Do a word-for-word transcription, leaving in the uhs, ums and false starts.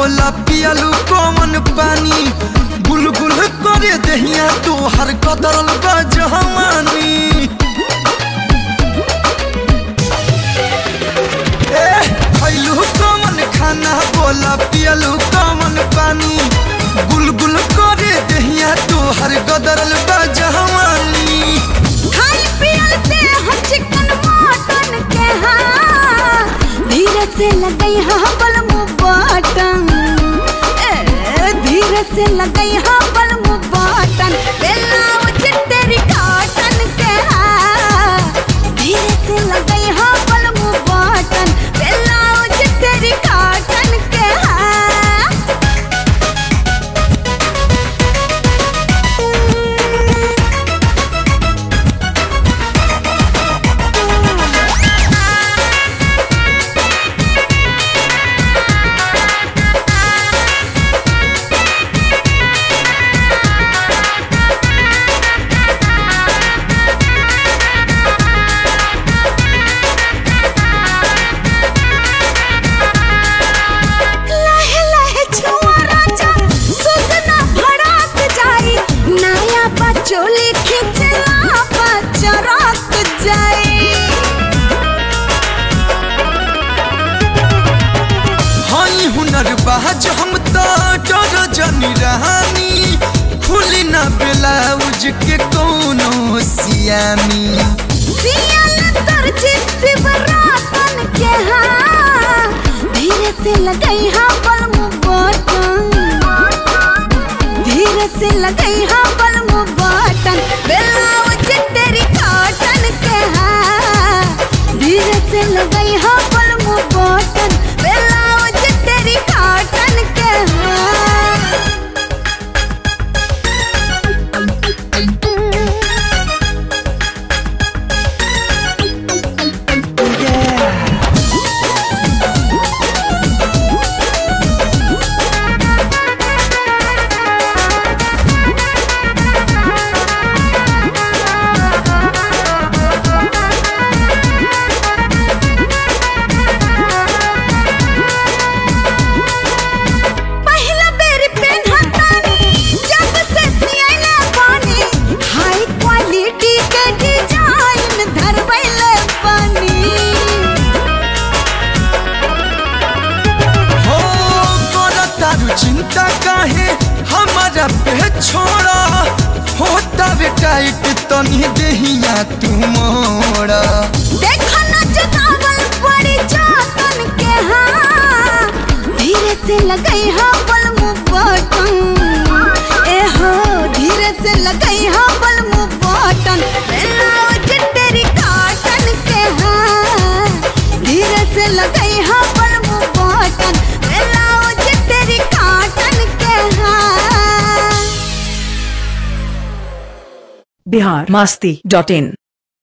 बोला पियालू कौन पानी गुलगुल करे दहिया तू हर कदरल बजवानी ए खैलू कौन खाना बोला पियालू कौन पानी गुलगुल करे दहिया तू हर कदरल बजवानी खाई पियलते हम चिकन मटन के हाँ धीरे से लगई हाँ बलमु बटन ए धीरे से लगई हाँ बलमु बटन ब्लाउज तेरी कॉटन के हाँ धीरे से लगई हाँ बलमु बटन ब्लाउज तेरी कॉटन के हाँ चोली खिंचला बचरक जाए हाई हुनर बाज हम तो डर जनी रहानी खुली ना ब्लाउज के कोनो सियामी सियाल दर्जी शिवरातन के हाँ धीरे से लगई हाँ बलमु बटन धीरे से लगई हाँ बलमु बटन ब्लाउज तेरी कॉटन के हाँ धीरे से लगई हाँ बलमु बटन ब्लाउज तेरी कॉटन के हाँ चिंता काहे हमारा पे छोड़ा होता वे टाइट तनी देहिया तू मोड़ा देखो न जगावल पड़ी जातन के हाँ धीरे से लगई हाँ बलमु बटन ए हो धीरे से लगई हाँ बलमु बटन ब्लाउज तेरी कॉटन के हाँ धीरे से लगई हाँ बलमु बटन ब्लाउज तेरी कॉटन के हाँ बिहार मस्ती डॉट इन।